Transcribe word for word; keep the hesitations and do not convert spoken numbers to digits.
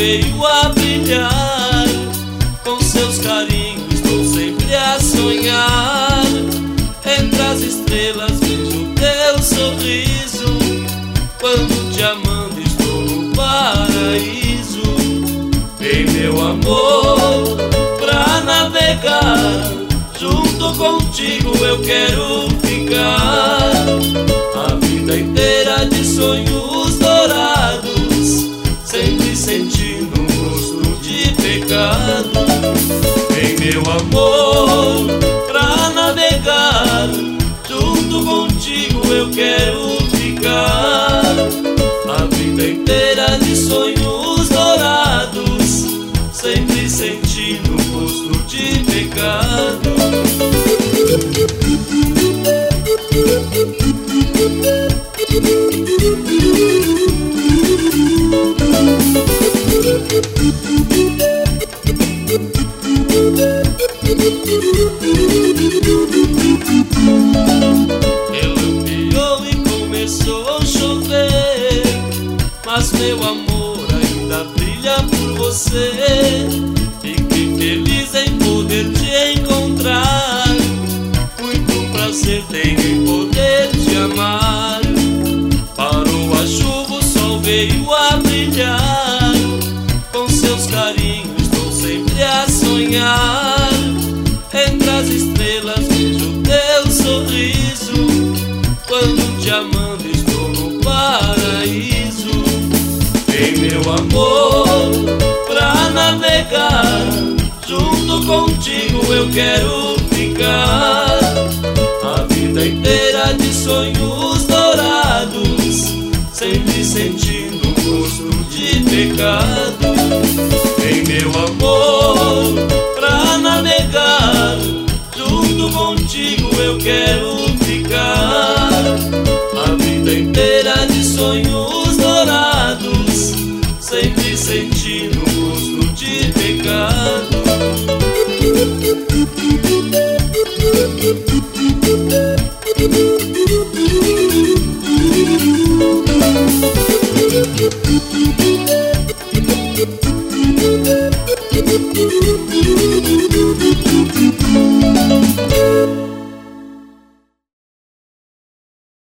veio a brilhar. Com seus carinhos estou sempre a sonhar. Entre as estrelas vejo teu sorriso. Quando te amando estou no paraíso. Vem meu amor pra navegar. Junto contigo eu quero ficar. A vida inteira de sonhos dourados, sempre sentindo um gosto de pecado. Vem meu amor pra navegar. Junto contigo eu quero ficar. A vida inteira de sonhos dourados, sempre sentindo um gosto de pecado. Elogiou e começou a chover, mas meu amor ainda brilha por você. Fiquei feliz em poder te encontrar. Muito prazer tenho em poder te amar. Parou a chuva, o sol veio a brilhar. Com seus carinhos estou sempre a sonhar. Entre as estrelas vejo teu sorriso. Quando te amando estou no paraíso. Vem meu amor pra navegar. Junto contigo eu quero ficar. A vida inteira de sonhos dourados, sempre sentindo um gosto de pecado. Vem meu amor pra navegar. Junto contigo eu quero ficar. A vida inteira de sonhos dourados, sempre sentindo um gosto de pecado. Thank you.